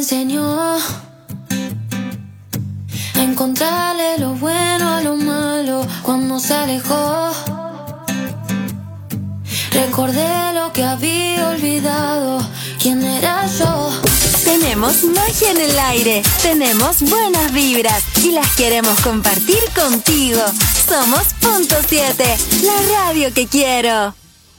enseñó a encontrarle lo bueno a lo malo cuando se alejó. Recordé lo que había olvidado, quién era yo. Tenemos magia en el aire, tenemos buenas vibras y las queremos compartir contigo. Somos Punto 7, la radio que quiero.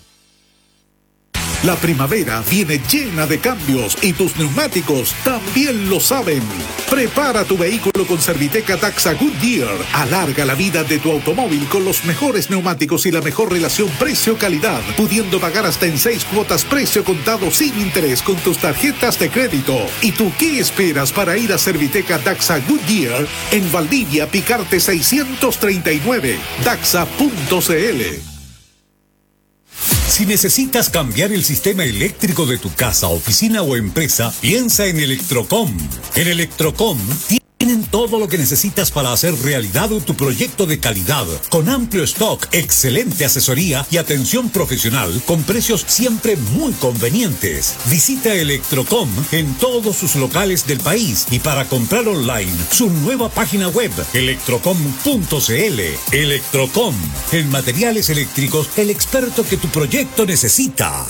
La primavera viene llena de cambios y tus neumáticos también lo saben. Prepara tu vehículo con Serviteca Daxa Goodyear. Alarga la vida de tu automóvil con los mejores neumáticos y la mejor relación precio-calidad, pudiendo pagar hasta en 6 cuotas precio contado sin interés con tus tarjetas de crédito. ¿Y tú qué esperas para ir a Serviteca Daxa Goodyear en Valdivia, Picarte 639, daxa.cl? Si necesitas cambiar el sistema eléctrico de tu casa, oficina o empresa, piensa en Electrocom. En Electrocom tienen todo lo que necesitas para hacer realidad tu proyecto de calidad, con amplio stock, excelente asesoría y atención profesional, con precios siempre muy convenientes. Visita Electrocom en todos sus locales del país y para comprar online, su nueva página web, electrocom.cl. Electrocom, en materiales eléctricos, el experto que tu proyecto necesita.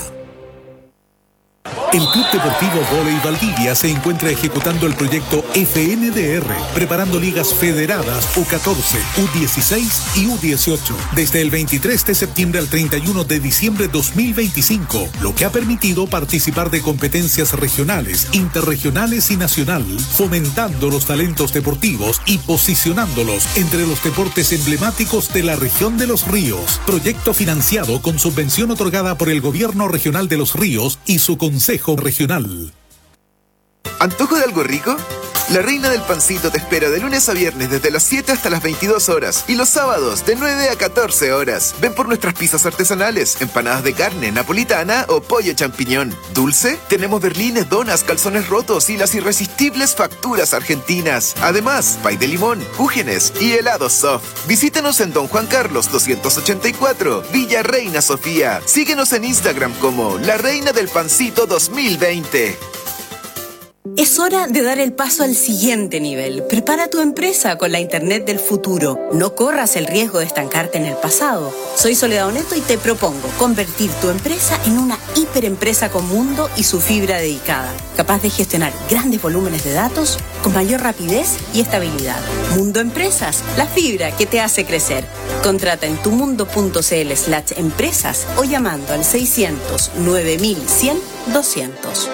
El Club Deportivo Voley Valdivia se encuentra ejecutando el proyecto FNDR, preparando ligas federadas U14, U16 y U18, desde el 23 de septiembre al 31 de diciembre 2025, lo que ha permitido participar de competencias regionales, interregionales y nacional, fomentando los talentos deportivos y posicionándolos entre los deportes emblemáticos de la región de Los Ríos. Proyecto financiado con subvención otorgada por el Gobierno Regional de Los Ríos y su Consejo Regional. ¿Antojo de algo rico? La Reina del Pancito te espera de lunes a viernes desde las 7 hasta las 22 horas y los sábados de 9 a 14 horas. Ven por nuestras pizzas artesanales, empanadas de carne, napolitana o pollo champiñón. ¿Dulce? Tenemos berlines, donas, calzones rotos y las irresistibles facturas argentinas. Además, pay de limón, cúgenes y helados soft. Visítanos en Don Juan Carlos 284, Villa Reina Sofía. Síguenos en Instagram como La Reina del Pancito 2020. Es hora de dar el paso al siguiente nivel. Prepara tu empresa con la Internet del futuro. No corras el riesgo de estancarte en el pasado. Soy Soledad Oneto y te propongo convertir tu empresa en una hiperempresa con mundo y su fibra dedicada, capaz de gestionar grandes volúmenes de datos con mayor rapidez y estabilidad. Mundo Empresas, la fibra que te hace crecer. Contrata en tumundo.cl/empresas o llamando al 600 9100 200.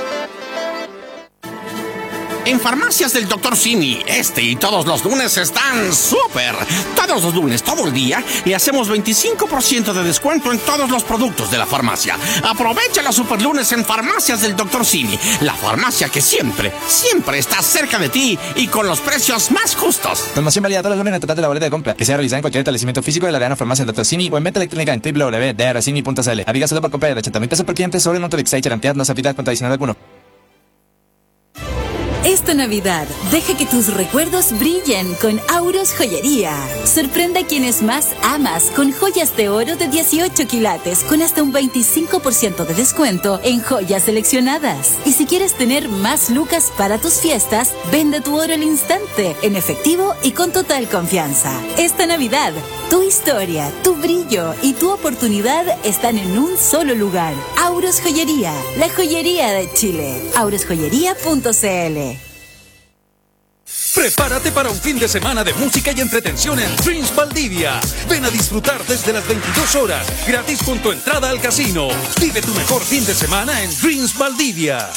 En Farmacias del Dr. Simi, este y todos los lunes están súper. Todos los lunes, todo el día, le hacemos 25% de descuento en todos los productos de la farmacia. Aprovecha los super lunes en Farmacias del Dr. Simi, la farmacia que siempre, siempre está cerca de ti y con los precios más justos. Promoción válida todos los lunes en el total de la boleta de compra, que sea realizada en cualquier establecimiento físico de la Arena Farmacia del Dr. Simi o en venta electrónica en www.drsimi.cl. Aplica solo por compra de 80.000 pesos por cliente sobre Notorix y garantía no se aplica con adicional alguno. Esta Navidad, deja que tus recuerdos brillen con Auros Joyería. Sorprende a quienes más amas con joyas de oro de 18 quilates con hasta un 25% de descuento en joyas seleccionadas. Y si quieres tener más lucas para tus fiestas, vende tu oro al instante, en efectivo y con total confianza. Esta Navidad, tu historia, tu brillo y tu oportunidad están en un solo lugar. Auros Joyería, la joyería de Chile. aurosjoyería.cl. Prepárate para un fin de semana de música y entretención en Dreams Valdivia. Ven a disfrutar desde las 22 horas, gratis con tu entrada al casino. Vive tu mejor fin de semana en Dreams Valdivia.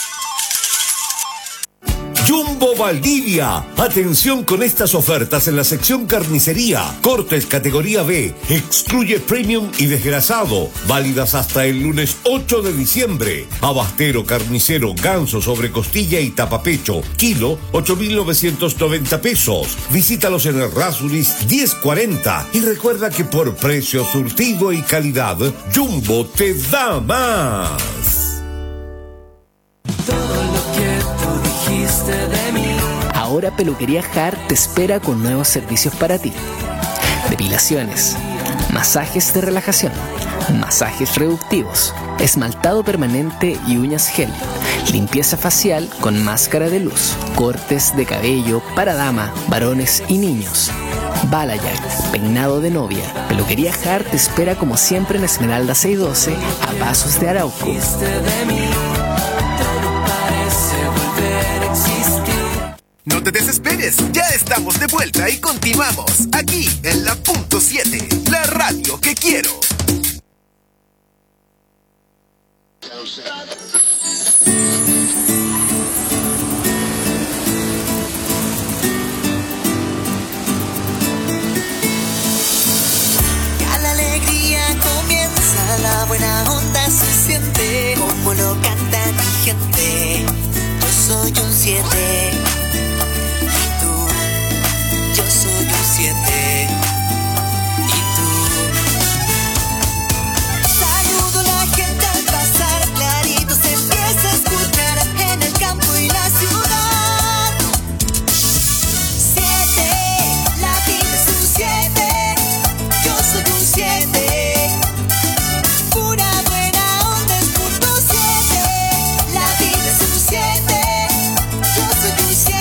Jumbo Valdivia. Atención con estas ofertas en la sección carnicería. Cortes categoría B. Excluye premium y desgrasado. Válidas hasta el lunes 8 de diciembre. Abastero, carnicero, ganso sobre costilla y tapapecho. Kilo, 8.990 pesos. Visítalos en el Rasuris 1040. Y recuerda que por precio, surtido y calidad, Jumbo te da más. De mí. Ahora Peluquería Hart te espera con nuevos servicios para ti. Depilaciones, masajes de relajación, masajes reductivos, esmaltado permanente y uñas gel, limpieza facial con máscara de luz, cortes de cabello para dama, varones y niños. Balayak, peinado de novia, peluquería Hart te espera como siempre en Esmeralda 612 a Pasos de Arauco. No te desesperes, ya estamos de vuelta y continuamos aquí en la Punto 7, la radio que quiero. Ya la alegría comienza, la buena onda se siente, como lo canta mi gente. Yo soy un 7. Yo soy un 7 y tú. Saludo a la gente al pasar, clarito se empieza a escuchar en el campo y la ciudad. 7, la vida es un 7, yo soy un 7. Pura buena onda es punto 7, la vida es un 7, yo soy un 7.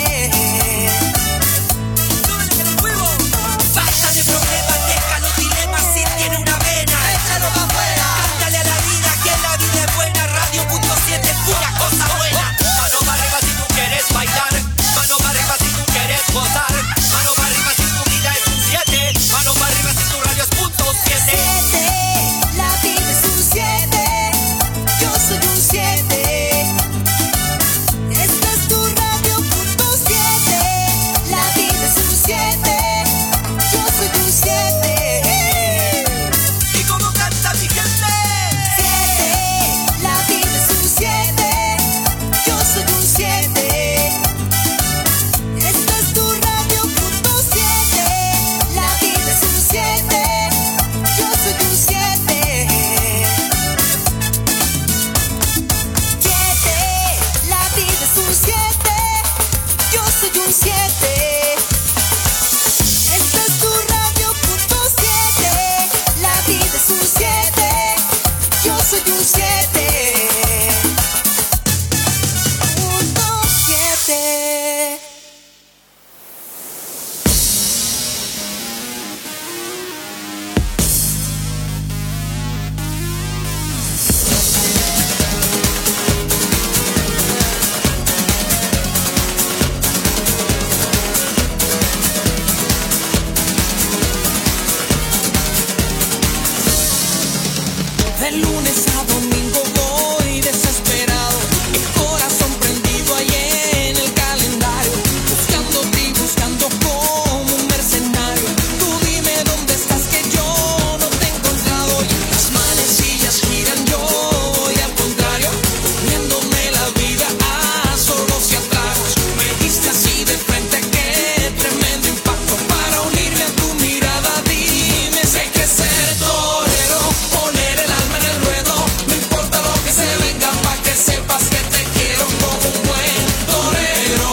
De lunes a domingo voy desesperado, el corazón prendido ahí en el calendario, buscándote y buscando como un mercenario. Tú dime dónde estás que yo no te he encontrado. Y las manecillas giran, yo voy al contrario, poniéndome la vida a solos y a tragos. Me diste así de frente, qué tremendo impacto para unirme a tu mirada. Dime, sé que ser torero, poner el alma en el ruedo, no importa lo que se venga, pa' que sepas que te quiero como un buen torero.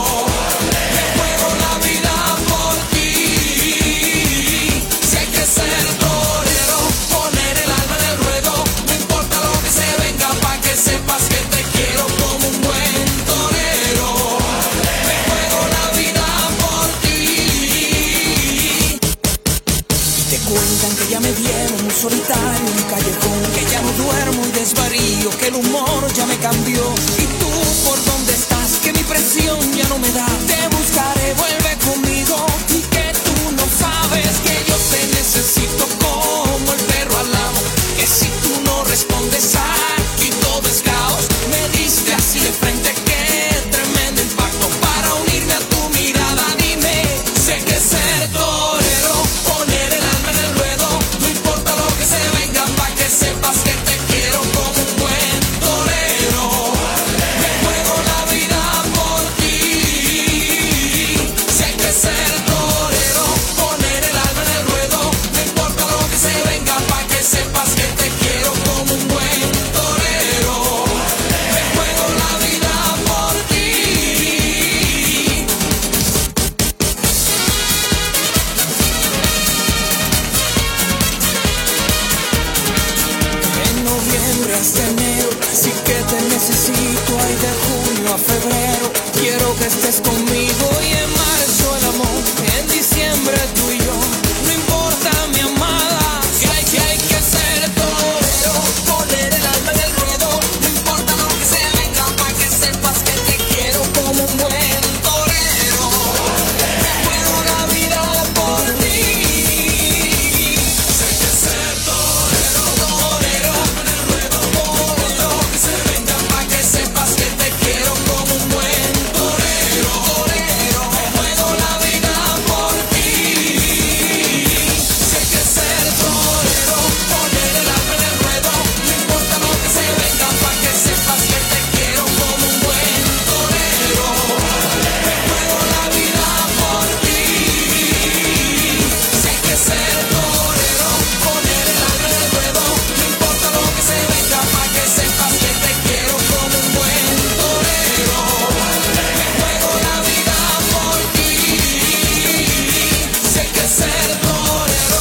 Me juego la vida por ti. Si hay que ser torero, poner el alma en el ruedo, no importa lo que se venga, pa' que sepas que te quiero como un buen torero. Me juego la vida por ti. Y te cuentan que ya me vieron un solitario en un callejón, que ya no duermo y desvarío, que el humor ya me cambió. Y tú, ¿por dónde estás? Que mi presión ya no me da. Te buscaré, vuelve conmigo. Y que tú no sabes que yo te necesito como el perro al amo, que si tú no respondes aquí todo es caos. Me diste así de frente, qué tremendo impacto para unirme a tu mirada. Dime, sé que ser torero, poner el alma en el ruedo, no importa lo que se venga, pa' que sepas que te quiero como un buen torero. Me juego la vida por ti. Si hay que ser torero, diciembre hasta enero, sí que te necesito, ay, de junio a febrero, quiero que estés conmigo y en marzo el amor, en diciembre tú y yo, no importa mi amada, que hay que ser torero, poner el alma en el ruedo, no importa lo que se venga, para que sepas que te quiero como un buen torero, me juego la vida por ti, sé que ser torero, torero, en el ruedo, torero, que se venga, para que sepas que te quiero como un buen torero, torero, me juego la vida por ti, sé que ser torero, poner el alma en el ruedo, no importa lo que se venga, para que sepas que te quiero como un buen torero, me juego la vida por ti, sé que ser torero, poner el alma en el ruedo, no importa lo que se venga, para que sepas que te quiero como un buen torero, me juego la vida por ti, sé que ser torero.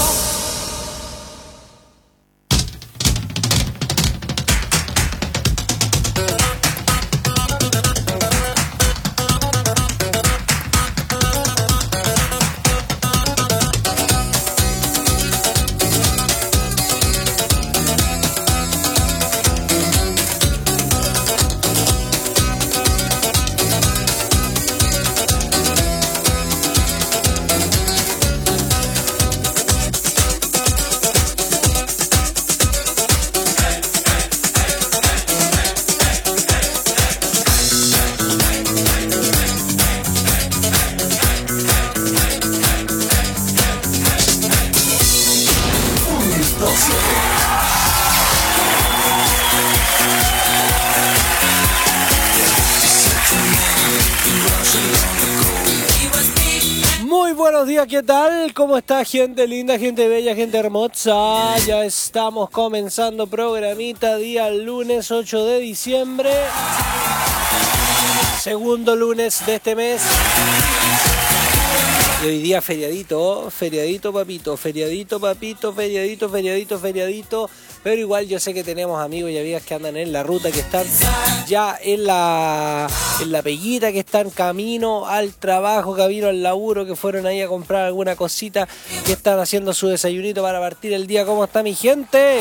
Muy buenos días, ¿qué tal? ¿Cómo está, gente linda, gente bella, gente hermosa? Ya estamos comenzando programita día lunes 8 de diciembre. Segundo lunes de este mes. Y hoy día feriadito, feriadito papito, feriadito papito, feriadito, feriadito, feriadito. Pero igual yo sé que tenemos amigos y amigas que andan en la ruta, que están ya en la peguita, que están camino al trabajo, camino al laburo, que fueron ahí a comprar alguna cosita, que están haciendo su desayunito para partir el día. ¿Cómo está mi gente?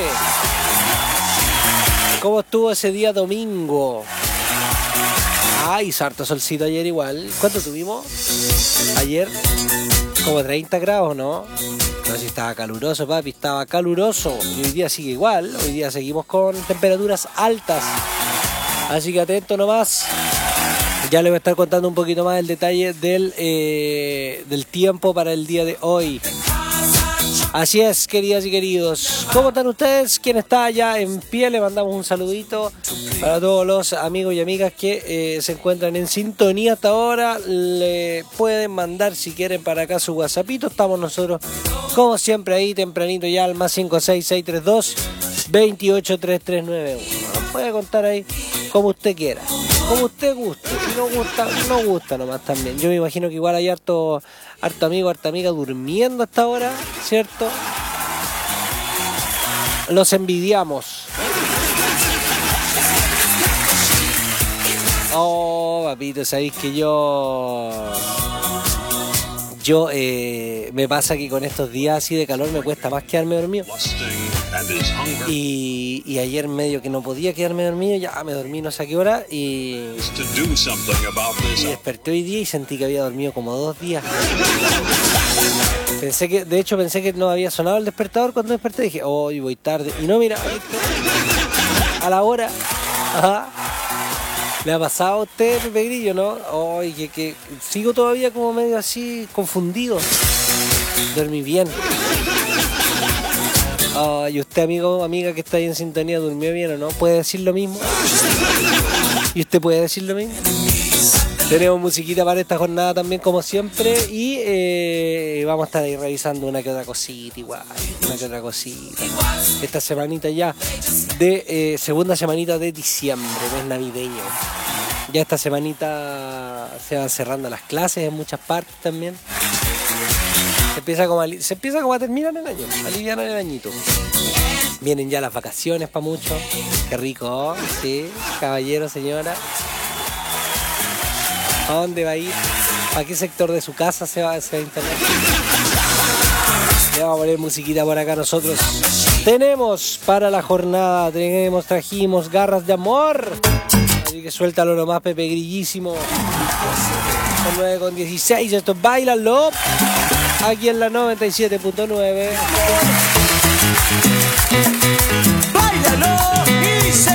¿Cómo estuvo ese día domingo? Ay, harto solcito ayer igual. ¿Cuánto tuvimos ayer? Como 30 grados, ¿no? No sé si estaba caluroso, papi, estaba caluroso. Y hoy día sigue igual, hoy día seguimos con temperaturas altas. Así que atento nomás. Ya les voy a estar contando un poquito más el detalle del tiempo para el día de hoy. Así es, queridas y queridos. ¿Cómo están ustedes? ¿Quién está allá en pie? Le mandamos un saludito para todos los amigos y amigas que se encuentran en sintonía hasta ahora. Le pueden mandar, si quieren, para acá su WhatsAppito. Estamos nosotros, como siempre, ahí tempranito ya al más 56632 283391. Nos puede contar ahí como usted quiera, como usted guste. Si no gusta, no gusta nomás también. Yo me imagino que igual hay harto amigo, harta amiga durmiendo hasta ahora, ¿cierto? Los envidiamos. Oh, papito, sabéis que yo me pasa que con estos días así de calor me cuesta más quedarme dormido. Y ayer medio que no podía quedarme dormido, ya me dormí no sé a qué hora y desperté hoy día y sentí que había dormido como 2 días. Pensé que no había sonado el despertador cuando desperté, dije, hoy voy tarde. Y no, mira, a la hora. Ajá. ¿Le ha pasado a usted, Pepe Grillo, no? Hoy que sigo todavía como medio así confundido. Dormí bien. ¿Y usted, amigo o amiga que está ahí en sintonía, durmió bien o no? ¿Puede decir lo mismo? ¿Y usted puede decir lo mismo? Tenemos musiquita para esta jornada también, como siempre. Y vamos a estar ahí revisando una que otra cosita igual. Una que otra cosita. Esta semanita ya de segunda semanita de diciembre, mes navideño. Ya esta semanita se van cerrando las clases en muchas partes también. Se empieza como a terminar el año, a aliviar el añito. Vienen ya las vacaciones para muchos. Qué rico, sí, caballero, señora. ¿A dónde va a ir? ¿A qué sector de su casa se va a instalar? Le vamos a poner musiquita por acá nosotros. Tenemos para la jornada, trajimos Garras de Amor. Así que suéltalo nomás, Pepe Grillísimo. Son 9:16, esto es Báilalo. Aquí en la 97.9. Báilalo, dice.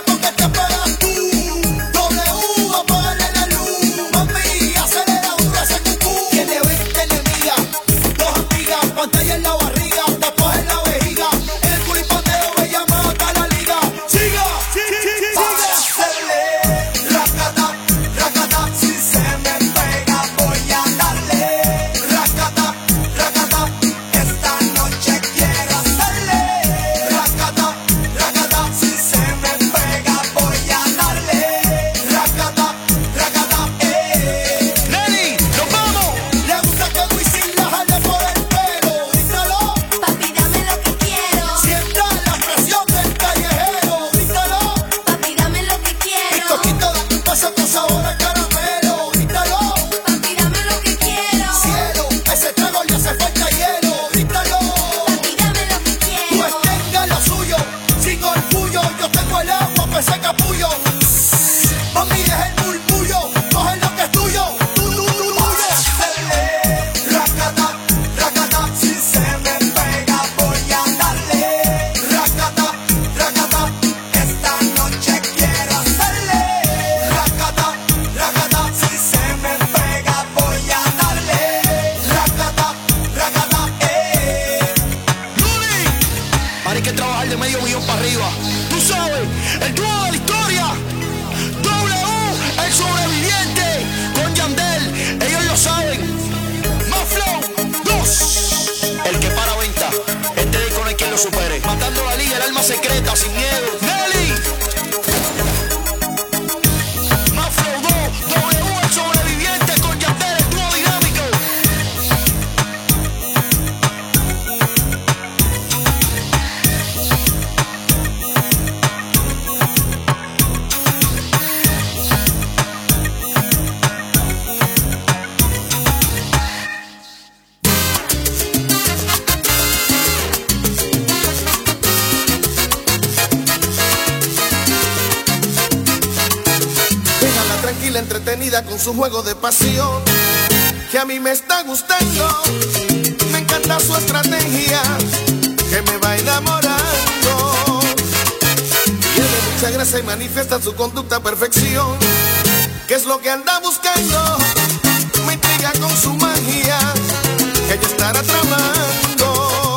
Doble U, a ponerle la luz, mami, acelera un Canta sin miedo. Nelly. Mafro 2, W el sobreviviente con Yandel, el dúo dinámico. Tranquila, entretenida con su juego de pasión, que a mí me está gustando. Me encanta su estrategia, que me va enamorando. Tiene mucha gracia y manifiesta su conducta a perfección, que es lo que anda buscando. Me intriga con su magia, que ella estará tramando.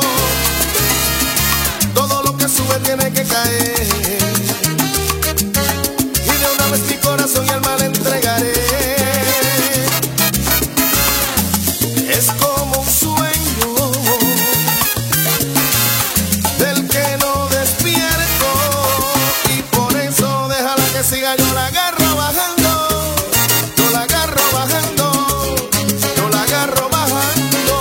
Todo lo que sube tiene que caer. Mi corazón y alma le entregaré. Es como un sueño del que no despierto, y por eso déjala que siga. Yo la agarro bajando, yo la agarro bajando, yo la agarro bajando.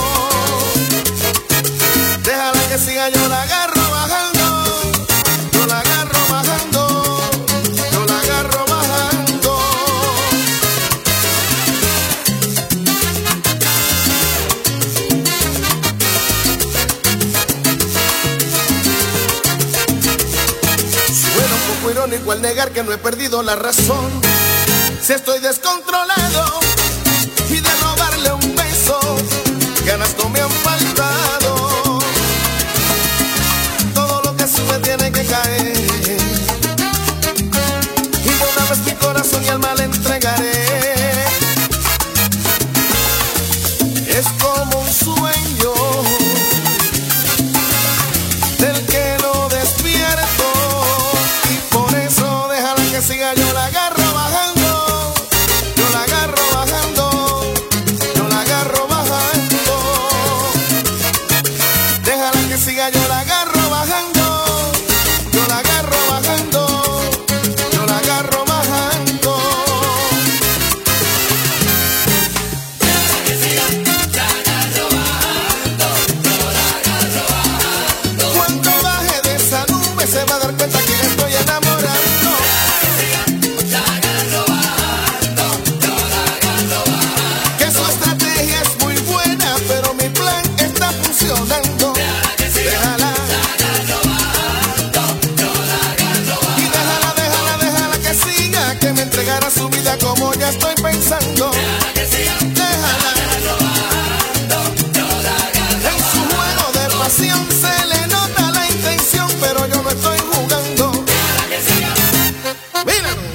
Déjala que siga, yo la agarro bajando, yo la agarro bajando. Irónico al negar que no he perdido la razón, si estoy descontrolado, y de robarle un beso, ganas no me han faltado. Todo lo que sube tiene que caer, y de una vez mi corazón y alma le entregaré. Es como un sueño del que no despierto, que siga. Yo la agarro bajando, yo la agarro bajando, yo la agarro bajando. Déjala que siga, yo la agarro bajando, yo la agarro bajando, yo la agarro bajando. Déjala que siga, la agarro bajando, yo la agarro bajando. Cuando baje de esa nube se va a dar cuenta que le estoy enamorando. Su vida como ya estoy pensando. Déjala. En su juego de pasión se le nota la intención, pero yo no estoy jugando. Míralo.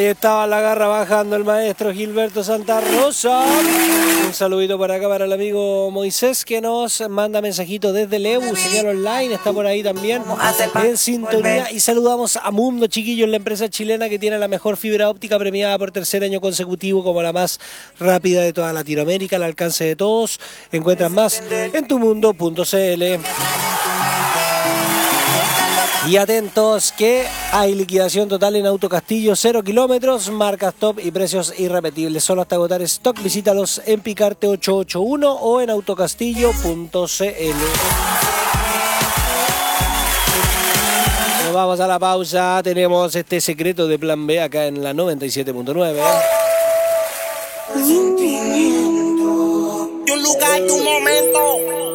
Ahí estaba la garra bajando el maestro Gilberto Santa Rosa. Un saludito por acá para el amigo Moisés que nos manda mensajito desde Leu, señal online, está por ahí también en sintonía. Y saludamos a Mundo, chiquillos, la empresa chilena que tiene la mejor fibra óptica premiada por tercer año consecutivo como la más rápida de toda Latinoamérica, al alcance de todos. Encuentras más en tumundo.cl. Y atentos que hay liquidación total en Autocastillo, 0 kilómetros, marcas top y precios irrepetibles. Solo hasta agotar stock, visítalos en Picarte 881 o en autocastillo.cl. Nos vamos a la pausa, tenemos este secreto de Plan B acá en la 97.9. De un lugar, de un momento.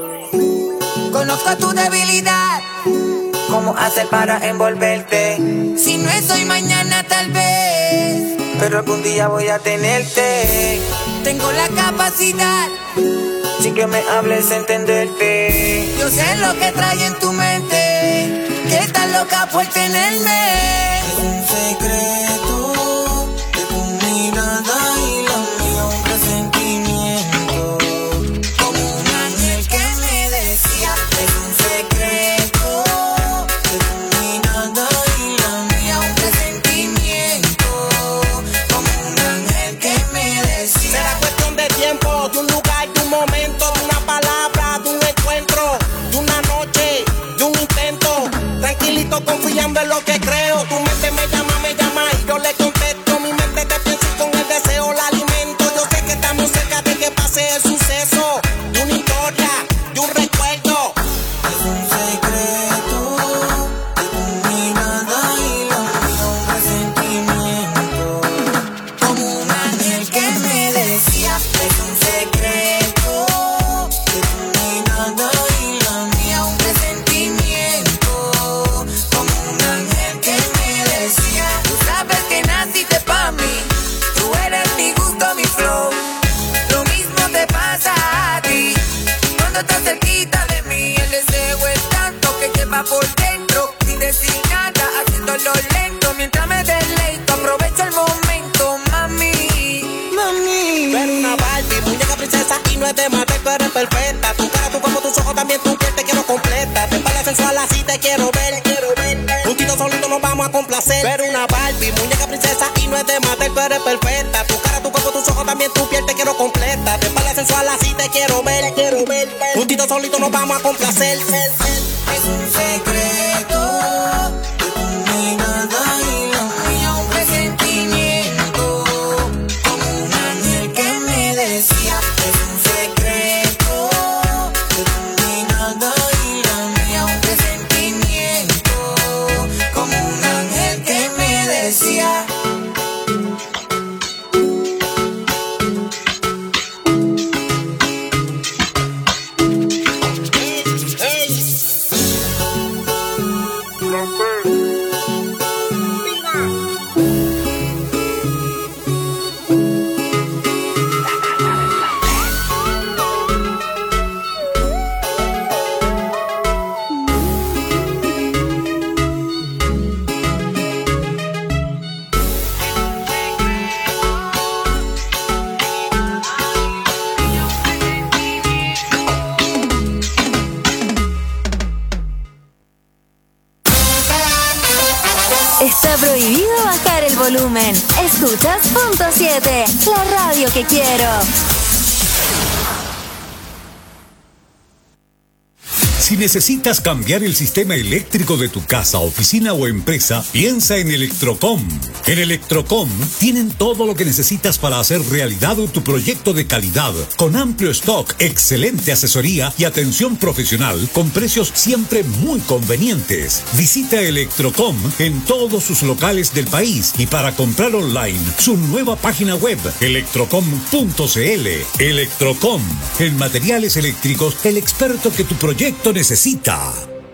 Conozco tu debilidad. ¿Cómo hacer para envolverte? Si no es hoy, mañana tal vez, pero algún día voy a tenerte. Tengo la capacidad, sin que me hables, entenderte. Yo sé lo que trae en tu mente, que estás loca por tenerme. Es un secreto de tu mirada y la mía, un presentimiento, como un ángel que me decía. Es un secreto de tu mirada y la mía, un presentimiento, como un ángel que me decía. Será cuestión de tiempo, de un lugar, de un momento, de una palabra, de un encuentro, de una noche, de un intento. Tranquilito, confiando en lo que creo. Tu mente me llama y yo le contesto. Mi mente te piensa y con el deseo la alimento. Yo sé que estamos cerca de que pase el suceso, de una historia, de un recuerdo. Es un secreto de tu mirada y la mía, un presentimiento, como un ángel que me decía. Es un secreto de tu mirada y la mía, un presentimiento, como un ángel que me decía. Tú sabes que naciste pa' mí, tú eres mi gusto, mi flow. Lo mismo te pasa a ti cuando estás cerquita de mí. El deseo es tanto que lleva por dentro, sin decir nada, haciéndolo lento. Mientras me deleito, aprovecho el momento, mami. Mami. Tú eres una Barbie, muñeca princesa y no es de matar, tú eres perfecta. Tu cara, tu cuerpo, tus ojos, también tu piel te quiero completa. Te parece sensual, así te quiero ver, Juntito solito nos vamos a complacer. Tú eres una Barbie, muñeca princesa y no es de matar, tú eres perfecta. Tu cara, tu cuerpo, tus ojos, también tu piel te quiero completa. Te parece sensual, así te quiero ver, Juntito solito nos vamos a complacer. Es un secreto de tu mirada y la mía, un presentimiento, como un ángel que me decía. Es un secreto de tu mirada y la mía, un presentimiento, como un ángel que me decía. Está prohibido bajar el volumen. Escuchas Punto 7, la radio que quiero. Si necesitas cambiar el sistema eléctrico de tu casa, oficina o empresa, piensa en Electrocom. En Electrocom tienen todo lo que necesitas para hacer realidad tu proyecto de calidad, con amplio stock, excelente asesoría y atención profesional, con precios siempre muy convenientes. Visita Electrocom en todos sus locales del país y para comprar online, su nueva página web, electrocom.cl. Electrocom, en materiales eléctricos, el experto que tu proyecto necesita.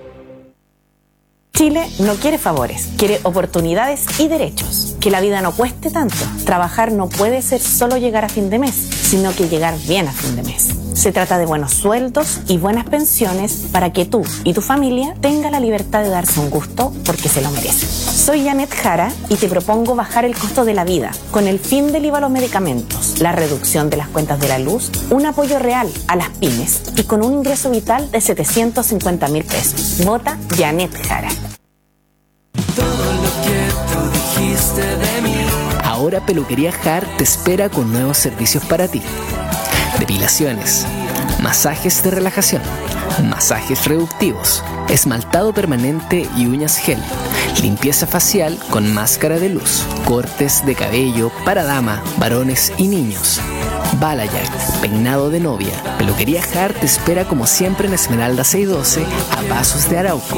Chile no quiere favores, quiere oportunidades y derechos. Que la vida no cueste tanto. Trabajar no puede ser solo llegar a fin de mes, sino que llegar bien a fin de mes. Se trata de buenos sueldos y buenas pensiones para que tú y tu familia tengan la libertad de darse un gusto porque se lo merecen. Soy Janet Jara y te propongo bajar el costo de la vida con el fin del IVA a los medicamentos, la reducción de las cuentas de la luz, un apoyo real a las pymes y con un ingreso vital de 750.000 pesos. Vota Janet Jara. Todo lo que tú dijiste de mí. Ahora Peluquería Jar te espera con nuevos servicios para ti. Depilaciones, masajes de relajación, masajes reductivos, esmaltado permanente y uñas gel, limpieza facial con máscara de luz, cortes de cabello para dama, varones y niños, balayage, peinado de novia. Peluquería Jar te espera como siempre en Esmeralda 612 a Pasos de Arauco.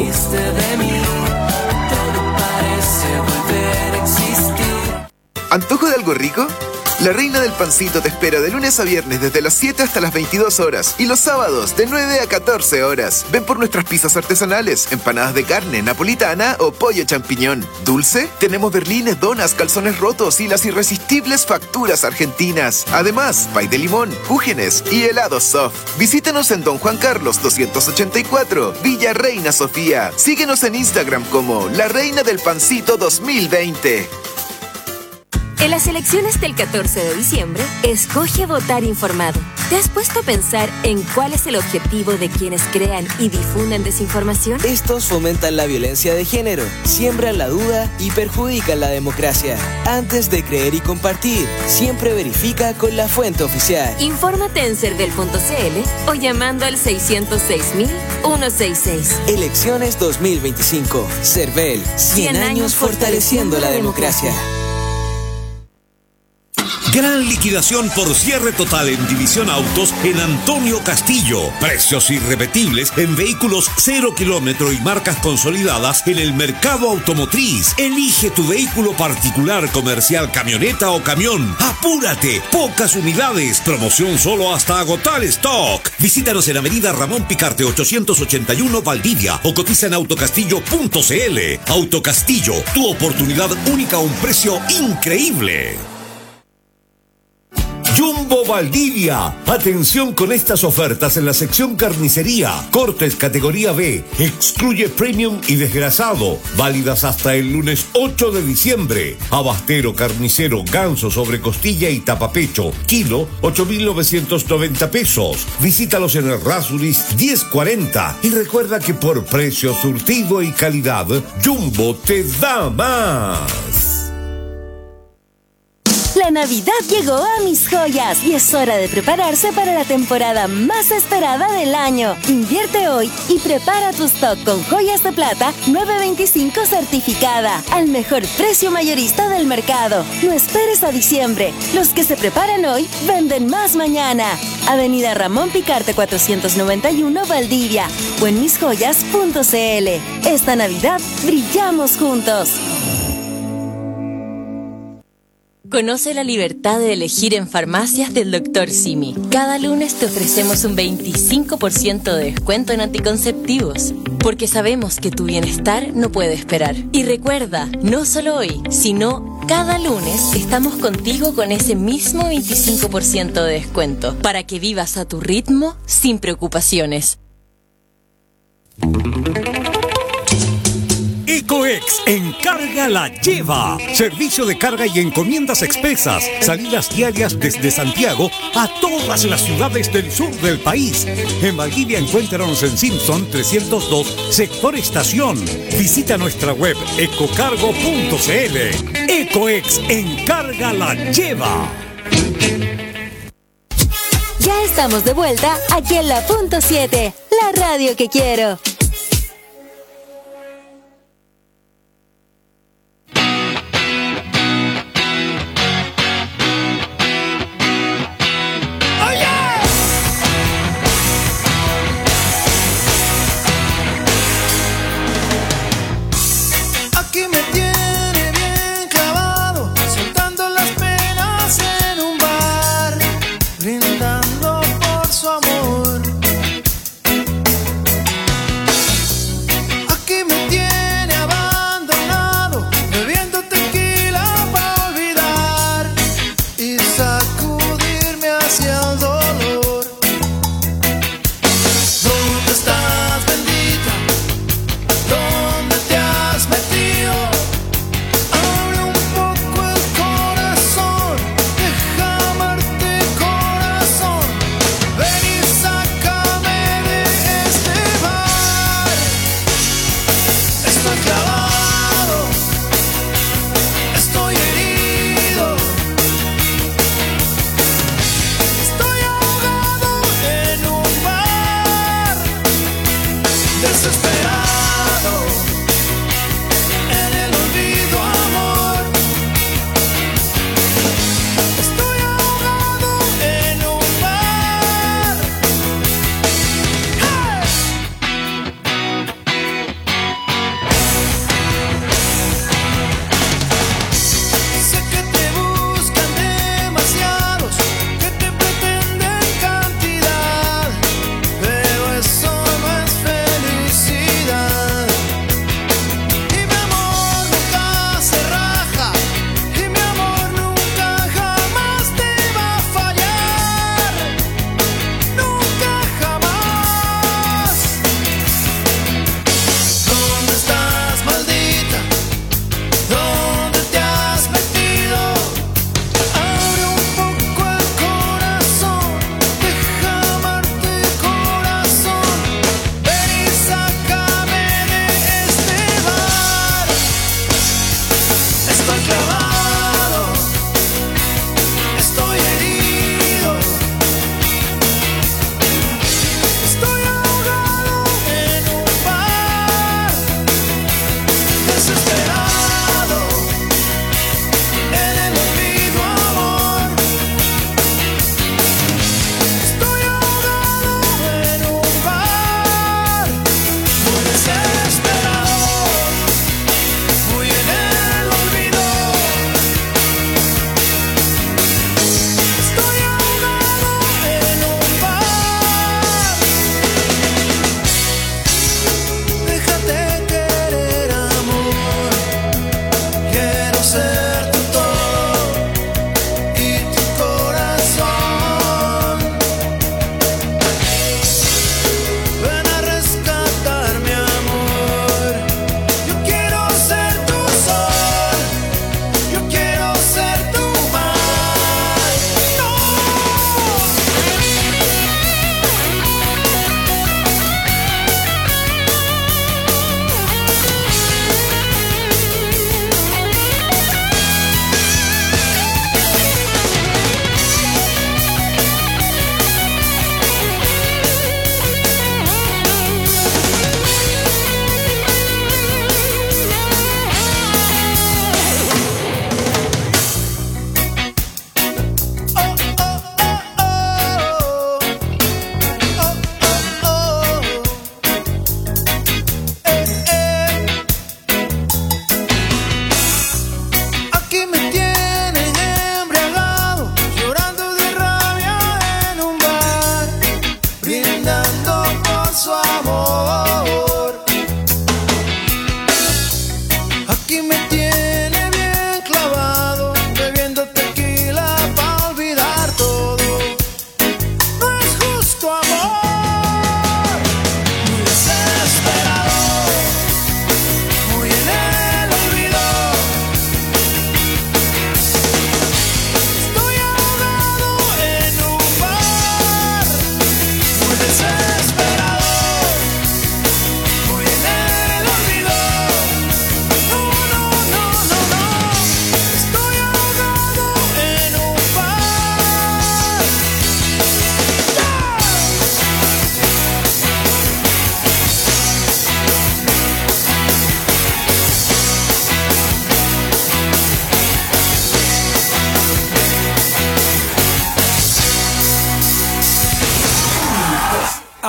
¿Antojo de algo rico? La Reina del Pancito te espera de lunes a viernes desde las 7 hasta las 22 horas y los sábados de 9 a 14 horas. Ven por nuestras pizzas artesanales, empanadas de carne, napolitana o pollo champiñón. ¿Dulce? Tenemos berlines, donas, calzones rotos y las irresistibles facturas argentinas. Además, pay de limón, cúgenes y helados soft. Visítanos en Don Juan Carlos 284, Villa Reina Sofía. Síguenos en Instagram como La Reina del Pancito 2020. En las elecciones del 14 de diciembre, escoge votar informado. ¿Te has puesto a pensar en cuál es el objetivo de quienes crean y difunden desinformación? Estos fomentan la violencia de género, siembran la duda y perjudican la democracia. Antes de creer y compartir, siempre verifica con la fuente oficial. Infórmate en cervel.cl o llamando al 606.166. Elecciones 2025. Cervel, 100 años fortaleciendo la democracia. Gran liquidación por cierre total en División Autos en Antonio Castillo. Precios irrepetibles en vehículos 0 kilómetro y marcas consolidadas en el mercado automotriz. Elige tu vehículo particular, comercial, camioneta o camión. ¡Apúrate! Pocas unidades. Promoción solo hasta agotar stock. Visítanos en Avenida Ramón Picarte 881 Valdivia o cotiza en autocastillo.cl. Autocastillo, tu oportunidad única a un precio increíble. Jumbo Valdivia. Atención con estas ofertas en la sección carnicería. Cortes categoría B. Excluye premium y desgrasado. Válidas hasta el lunes 8 de diciembre. Abastero, carnicero, ganso, sobrecostilla y tapapecho. Kilo, 8.990 pesos. Visítalos en el Rasuris 1040. Y recuerda que por precio, surtido y calidad, Jumbo te da más. La Navidad llegó a Mis Joyas y es hora de prepararse para la temporada más esperada del año. Invierte hoy y prepara tu stock con joyas de plata 925 certificada al mejor precio mayorista del mercado. No esperes a diciembre. Los que se preparan hoy venden más mañana. Avenida Ramón Picarte 491 Valdivia o en misjoyas.cl. Esta Navidad brillamos juntos. Conoce la libertad de elegir en farmacias del Dr. Simi. Cada lunes te ofrecemos un 25% de descuento en anticonceptivos, porque sabemos que tu bienestar no puede esperar. Y recuerda, no solo hoy, sino cada lunes estamos contigo con ese mismo 25% de descuento, para que vivas a tu ritmo sin preocupaciones. Ecoex Encarga la Lleva. Servicio de carga y encomiendas expresas. Salidas diarias desde Santiago a todas las ciudades del sur del país. En Valdivia encuéntranos en Simpson 302, sector estación. Visita nuestra web ecocargo.cl. Ecoex Encarga la Lleva. Ya estamos de vuelta aquí en la Punto 7, la radio que quiero.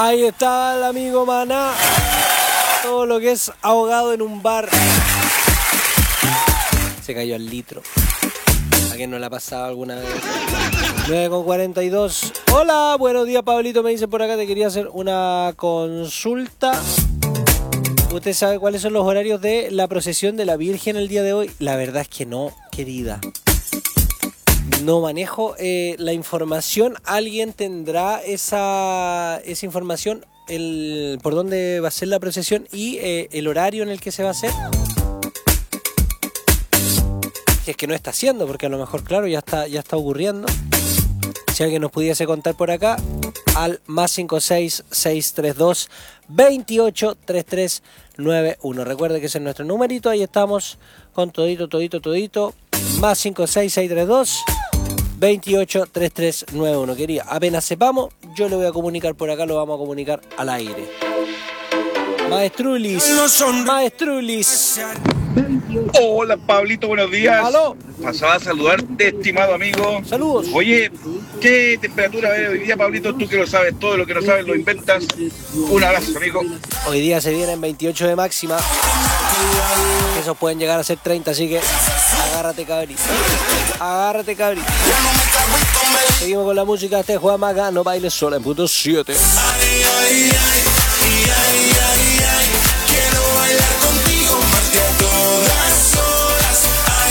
Ahí está el amigo Maná. Todo lo que es ahogado en un bar. Se cayó al litro. ¿A quién no le ha pasado alguna vez? 9:42. Hola, buenos días, Pablito. Me dicen por acá, te quería hacer una consulta. ¿Usted sabe cuáles son los horarios de la procesión de la Virgen el día de hoy? La verdad es que no, querida. No manejo la información. ¿Alguien tendrá esa información? ¿Por dónde va a ser la procesión y el horario en el que se va a hacer? Si es que no está haciendo, porque a lo mejor, claro, ya está ocurriendo. Si alguien nos pudiese contar por acá, al +56 632 28 33 91. Recuerde que ese es nuestro numerito, ahí estamos con todito. +56 632 28 33 91. Quería, apenas sepamos, yo le voy a comunicar por acá, lo vamos a comunicar al aire. Maestrulis. Hola Pablito, buenos días. ¿Aló? Pasaba a saludarte, estimado amigo. Saludos. Oye, ¿qué temperatura hay hoy día, Pablito? Tú que lo sabes, todo lo que no sabes lo inventas. Un abrazo, amigo. Hoy día se vienen 28 de máxima. Esos pueden llegar a ser 30, así que agárrate, cabri. Seguimos con la música. Este es Juan Maga, no bailes sola en punto 7. Quiero bailar contigo, parte a todas horas.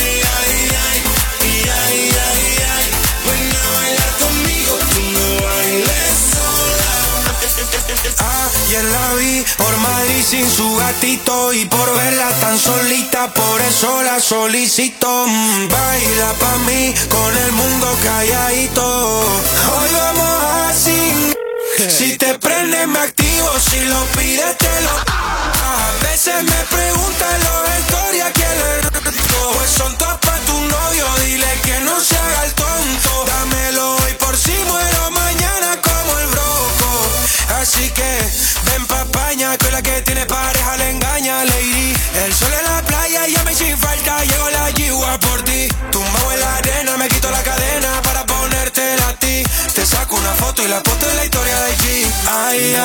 Ven a bailar conmigo, tú no bailes sola. Ayer la vi por Madrid sin su gatito y por verla tan solita, por eso la solicito. Baila pa' mí con el mundo calladito. Hoy vamos así. Si te prende me activo, si lo pides te lo. A veces me preguntan los historias que le rico. Pues son todas pa' tu novio, dile que no se haga el tonto. Dámelo hoy por si muero mañana como el broco. Así que ven pa' España, que la que tiene pareja le engaña, lady. El sol en la playa, llama y sin falta, llegó la yigua por ti. Tumbado en la arena, me quito la cadena para ponértela a ti. Te saco una foto y la posto en la historia de G. Ay,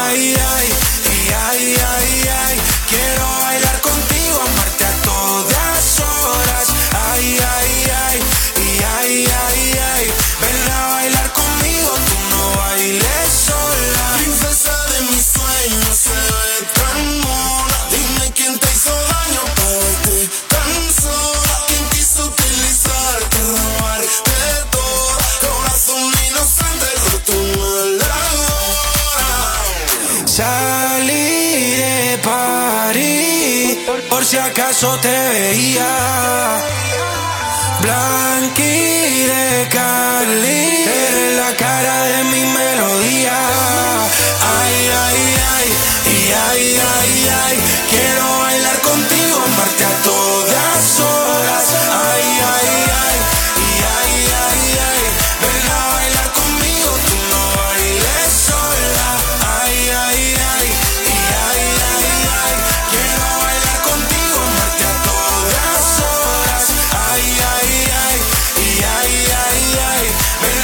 quiero bailar contigo, amarte a todas horas. Ay, ven a bailar conmigo, tú no bailes sola. Princesa de mis sueños, se ve tan mona. Dime quién te hizo daño para verte tan sola. ¿Quién quiso utilizarte, robarte todo? Corazón inocente, roto la hora. Salí de París, por si acaso te veía. Blanqui de Cali, eres la cara de mi melodía. Quiero bailar contigo, amarte a todas horas. Ven a bailar conmigo, tú no bailes sola. Quiero bailar contigo, amarte a todas horas. Ven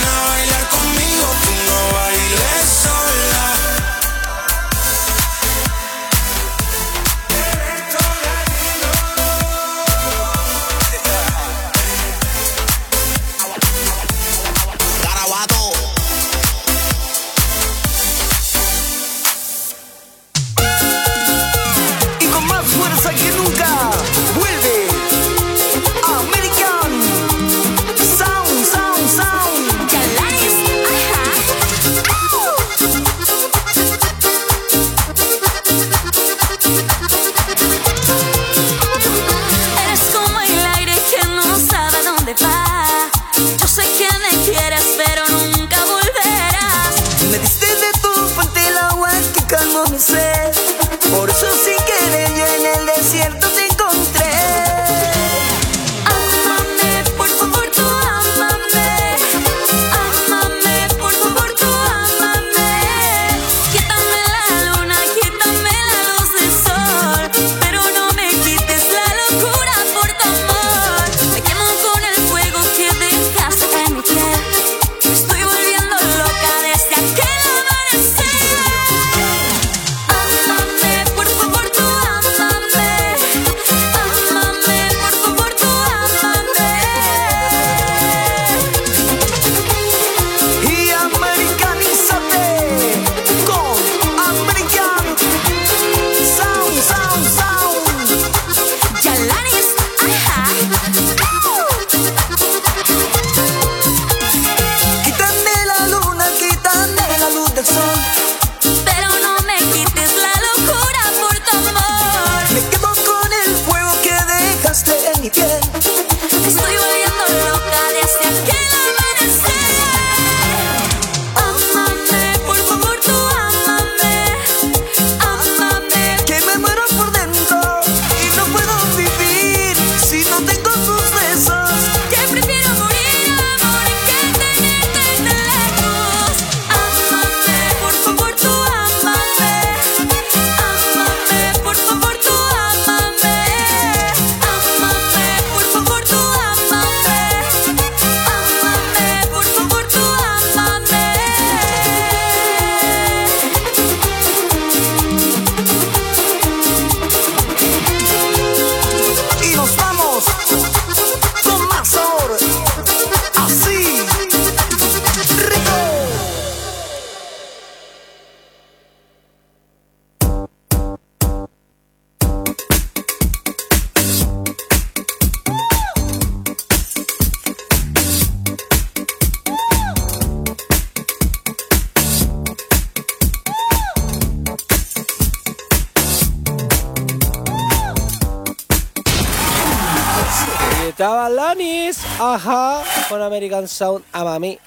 estaba Alanis, ajá, con American Sound a mami.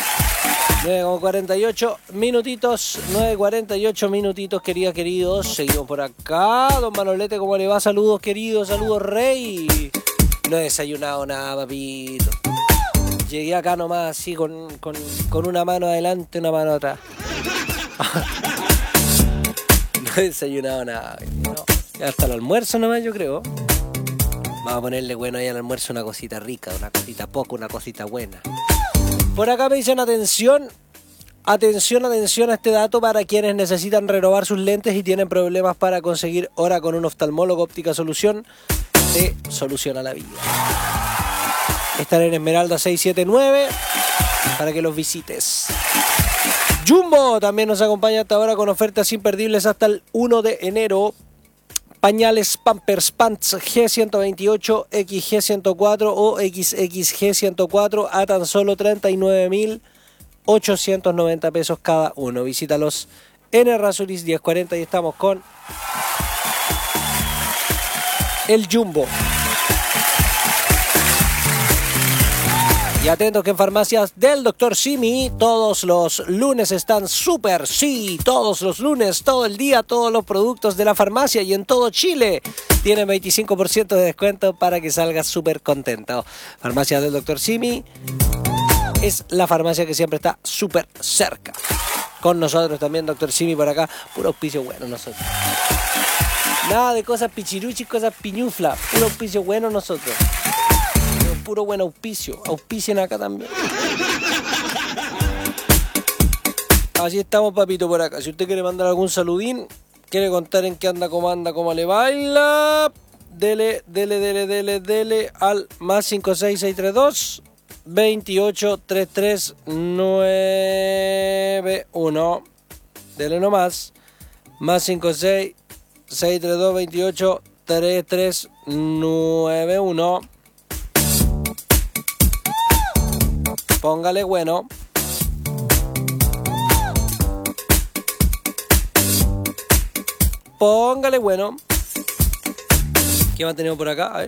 9:48 minutitos, 9:48 minutitos, queridos. Seguimos por acá. Don Manolete, ¿cómo le va? Saludos, queridos, saludos, Rey. No he desayunado nada, papito. Llegué acá nomás así con una mano adelante, una mano atrás. No he desayunado nada. No. Hasta el almuerzo nomás, yo creo. Vamos a ponerle bueno ahí al almuerzo una cosita rica, una cosita poco, una cosita buena. Por acá me dicen atención a este dato para quienes necesitan renovar sus lentes y tienen problemas para conseguir hora con un oftalmólogo. Óptica Solución te soluciona la vida. Están en Esmeralda 679 para que los visites. Jumbo también nos acompaña hasta ahora con ofertas imperdibles hasta el 1 de enero. Pañales Pampers Pants G128, XG104 o XXG104 a tan solo 39.890 pesos cada uno. Visítalos en Errázuriz 1040 y estamos con el Jumbo. Y atentos que en farmacias del Dr. Simi todos los lunes están súper, sí, todos los lunes, todo el día, todos los productos de la farmacia y en todo Chile tienen 25% de descuento para que salgas súper contento. Farmacias del Dr. Simi es la farmacia que siempre está súper cerca. Con nosotros también, Dr. Simi por acá, puro auspicio bueno nosotros. Nada de cosas pichiruchis, cosas piñuflas, puro auspicio bueno nosotros. Puro buen auspicio. Auspicien acá también. Así estamos, papito, por acá. Si usted quiere mandar algún saludín, quiere contar en qué anda, cómo le baila, dele al más 56632 283391. Dele nomás. Más 56632 283391. Póngale bueno. Póngale bueno. ¿Qué más tenemos por acá? A ver.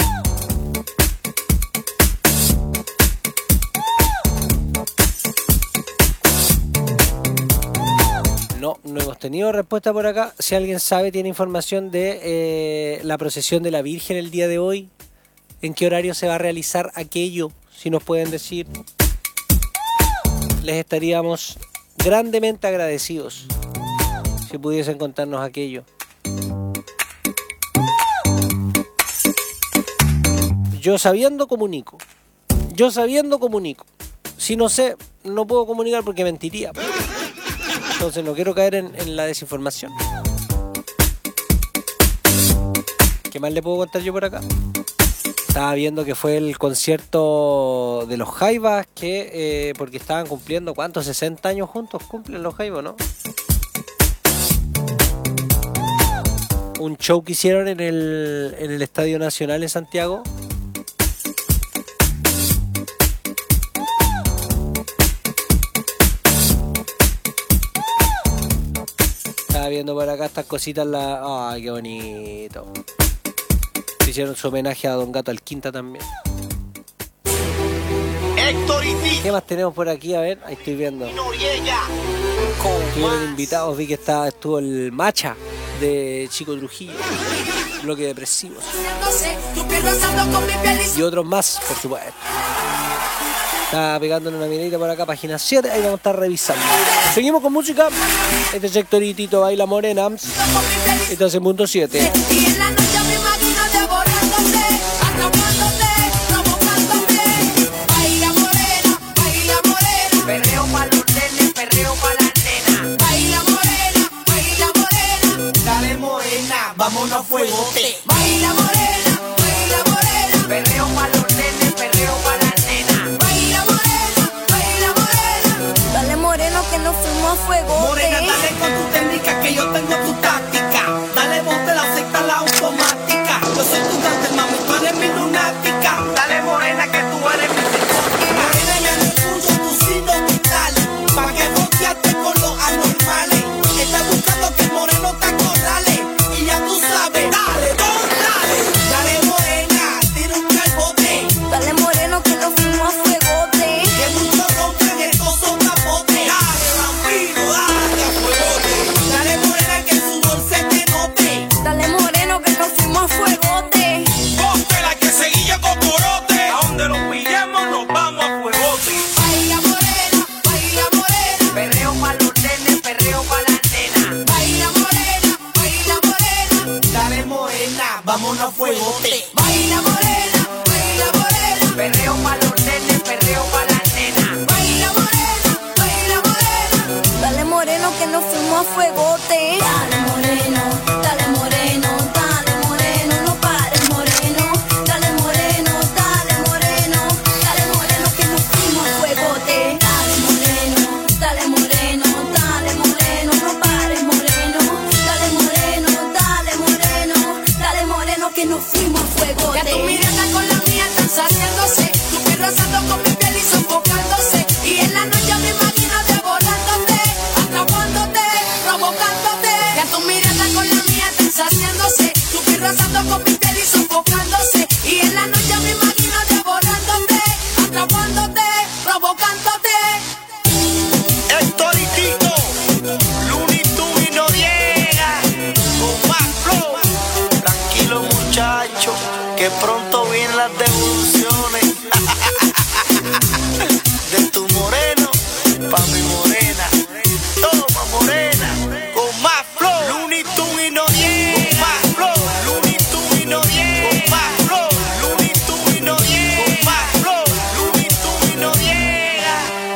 No hemos tenido respuesta por acá. Si alguien sabe, tiene información de la procesión de la Virgen el día de hoy. ¿En qué horario se va a realizar aquello? Si nos pueden decir, les estaríamos grandemente agradecidos si pudiesen contarnos aquello. Yo sabiendo comunico. Si no sé, no puedo comunicar porque mentiría. Entonces no quiero caer en la desinformación. ¿Qué más le puedo contar yo por acá? Estaba viendo que fue el concierto de los Jaivas, que porque estaban cumpliendo, ¿cuántos? 60 años juntos cumplen los Jaivas, ¿no? Un show que hicieron en el Estadio Nacional en Santiago. Estaba viendo por acá estas cositas. ¡Ay, qué bonito! Hicieron su homenaje a Don Gato Alquinta también. ¿Qué más tenemos por aquí? A ver, ahí estoy viendo. Estuvieron invitados, vi que estuvo el Macha de Chico Trujillo, bloque depresivos. Y otros más, por supuesto. Está pegándole una miradita por acá, página 7, ahí vamos a estar revisando. Seguimos con música. Este es Héctor y Tito Baila Morena. Esto es en punto 7. Perreo pa' los nenes, perreo pa' las nenas. Baila morena, dale morena, vámonos a fuegote. Baila morena, perreo pa' los nenes, perreo pa' las nenas. Baila morena, dale moreno que nos fuimos a fuegote. Morena, dale con tu técnica que yo tengo tu táctica. Dale vos te la acepta la automática. Yo soy tu tante, mami, tú eres mi lunática. Dale morena que tú eres mi psicótica. Morena, ya no escucho tus signos vitales. Pa' que bloquearte con los anormales. Estás buscando que el moreno te acorrale. Y ya tú sabes, dale, don, dale. Dale morena, tira un calbote. pronto vienen las devoluciones de tu moreno pa' mi morena. Toma morena, con más flow, Looney Tunes y Noriega. Con más flow, Looney Tunes y Noriega. Con más flow, Looney Tunes y Noriega. Con más flow, Looney Tunes y Noriega.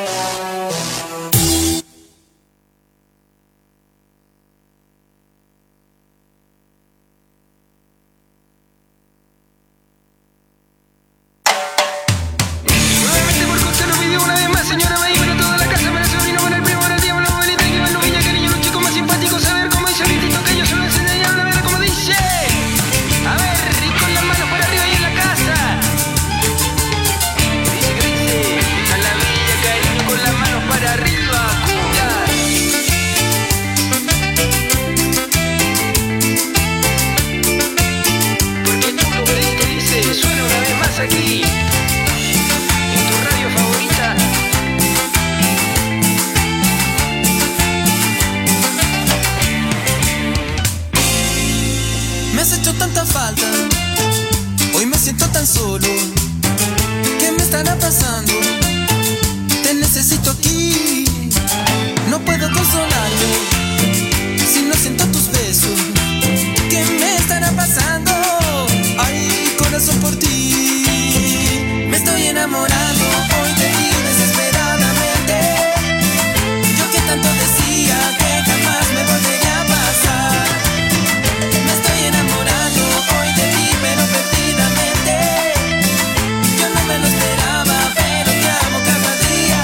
Nuevamente por costa lo pidió una vez más, señora May, pero toda la casa para sobrino con el primo, el diablo, la abuelita, que van los viña, cariño, los chicos más simpáticos. A ver cómo dice el gritito que ellos solo enseñaron, a ver cómo dice. A ver, y con las manos para arriba y en la casa. Dice que dice, a la villa, cariño, con las manos para arriba, cumbia. Porque tú lo ves que dice, suena una vez más aquí. En tu radio favorita. Me has hecho tanta falta, hoy me siento tan solo. ¿Qué me estará pasando? Te necesito aquí, no puedo consolarme si no siento tus besos. ¿Qué me estará pasando? Ay, corazón, por ti me estoy enamorando hoy de ti desesperadamente. Yo que tanto decía que jamás me volvería a pasar. Me estoy enamorando hoy de ti, pero perdidamente. Yo no me lo esperaba, pero te amo cada día.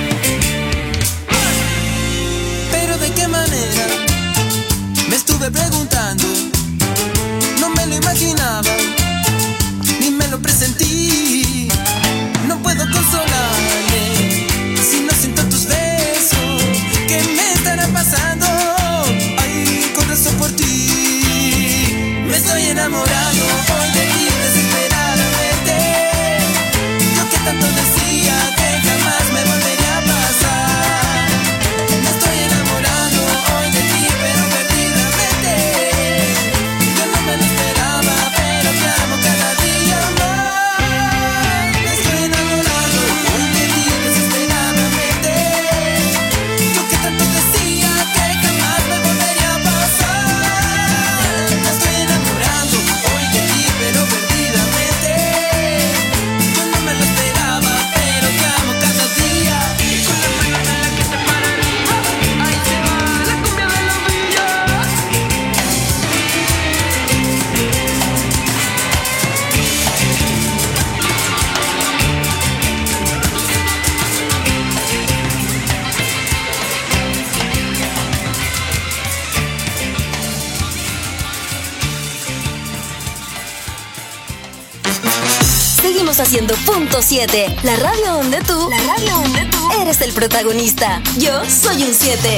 Pero ¿de qué manera? Me estuve preguntando. No me lo imaginaba, ni me lo presentí. No puedo consolarme si no siento tus besos. ¿Qué me estará pasando? Ay, corazón, por ti me estoy enamorando hoy de ti desesperadamente. Yo que tanto decía que jamás me volvería a pasar. Me estoy enamorando hoy de ti, pero perdidamente. Yo no me lo esperaba, pero te amo cada día más. Me estoy enamorando hoy de ti desesperadamente. Yo que tanto decía que jamás me volvería a pasar. Me estoy enamorando hoy de ti, pero perdidamente. Yo no me lo esperaba, pero te amo cada día. Y con la mano en la que te para arriba, ahí se va la cumbia de la villa. Seguimos haciendo punto 7, la radio donde tú eres el protagonista. Yo soy un 7.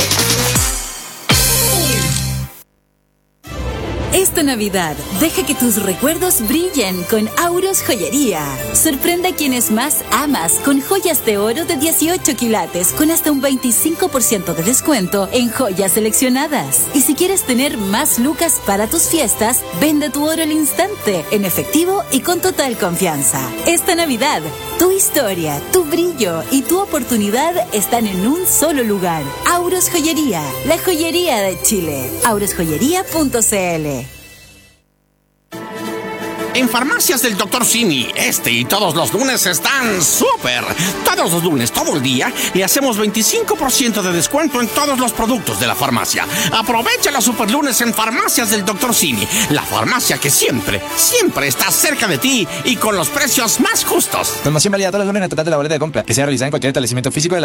Esta Navidad, deja que tus recuerdos brillen con Auros Joyería. Sorprende a quienes más amas con joyas de oro de 18 quilates con hasta un 25% de descuento en joyas seleccionadas. Y si quieres tener más lucas para tus fiestas, vende tu oro al instante, en efectivo y con total confianza. Esta Navidad, tu historia, tu brillo y tu oportunidad están en un solo lugar. Auros Joyería, la joyería de Chile. aurosjoyería.cl. En Farmacias del Dr. Simi, este y todos los lunes están súper. Todos los lunes, todo el día, le hacemos 25% de descuento en todos los productos de la farmacia. Aprovecha los super lunes en Farmacias del Dr. Simi, la farmacia que siempre está cerca de ti y con los precios más justos. Promoción válida todos los lunes en el total de la boleta de compra, que sea realizada en cualquier establecimiento físico de la